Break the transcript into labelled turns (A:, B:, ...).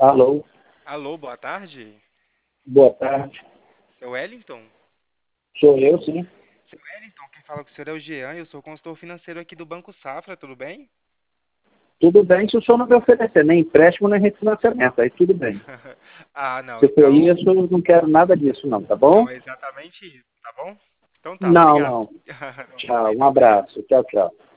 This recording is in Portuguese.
A: Alô,
B: Alô, boa tarde.
A: boa tarde.
B: Seu Wellington?
A: Sou eu, sim.
B: Seu Wellington, quem fala com o senhor é o Jean, eu sou consultor financeiro aqui do Banco Safra, tudo bem?
A: Tudo bem se o senhor não me oferecer nem empréstimo nem refinanciamento, aí tudo bem.
B: Ah, não,
A: Se for
B: então
A: isso, eu não quero nada disso, não, tá bom?
B: não é exatamente isso, tá bom? Então tá,
A: Não,
B: obrigado.
A: não.
B: Não, tudo
A: Tchau,
B: bem,
A: um
B: tá bom.
A: abraço. Tchau, tchau.